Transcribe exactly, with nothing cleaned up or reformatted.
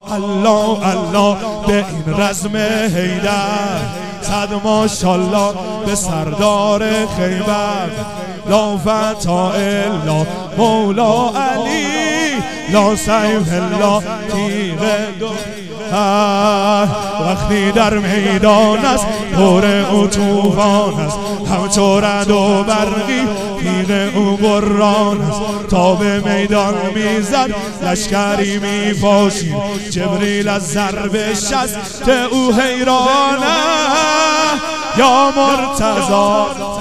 الله الله به این رزم حیدر، صد ماشالله به سردار خیبر. لا فتا الا مولا علی، لا سیف الا تیغ دو. وقتی در میدان است پر او طوفان است، همچو رعد و برقی تیغ او بران است. تا به میدان میزد لشکری میپاشید، جبریل از ضرب شست او حیران است. یا مرتضی